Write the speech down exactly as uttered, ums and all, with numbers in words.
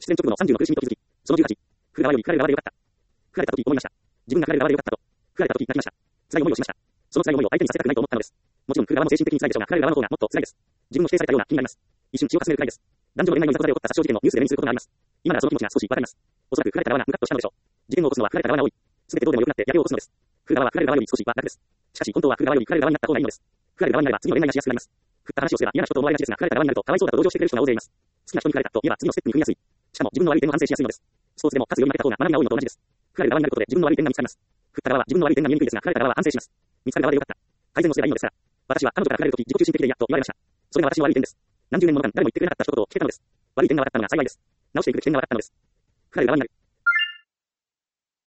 出演直後のさんじゅうの苦しみと気づき、そのじゅうはち、振られる側より振られる側でよかった。振られた時思いました。自分が振られる側でよかったと。振られた時泣きました。辛い思いをしました。その辛い思いを相手にさせたくないと思ったのです。もちろん振る側も精神的に辛いでしょうが、振られる側の方がもっと辛いです。自分を否定されたような気になります。一瞬血をかすめるくらいです。男女の恋愛のいざこざで起こった殺傷事件のニュースで目にすることがあります。今ならその気持ちが少しわかります。おそらく振られた側がムカッとしたのでしょう。事件を起こすのは振られた側が多い。すべてどうでもよくなってやけを起こすのです。振る側は振られる側より少しは楽です。しかし本当は振る側より振られる側になった方がいいのです。振られる側になれば次の恋愛がしやすくなります。振った話をすれば嫌な人と思われがちですが、振られた側になるとかわいそうだと同情してくれる人が大勢います。好きな人に振られたと言えば次のステップに踏みやすい。しかも自分の悪い点を反省しやすいのです。スポーツでも勝つように負けた方が学びが多いのと同じです。振られる側になることで自分の悪い点が見つかります。振った側は自分の悪い点が見えにくいですが、振られた側は反省します。見つかる側でよかった。改善をすればいいのですから。私は彼女から振られるとき自己中心的で嫌と言われました。それが私の悪い点です。何十年もの間誰も言ってくれなかった一言を聞けたのです。悪い点が分かったのが幸いです。直していくべき点が分かったのです。振られる側になる。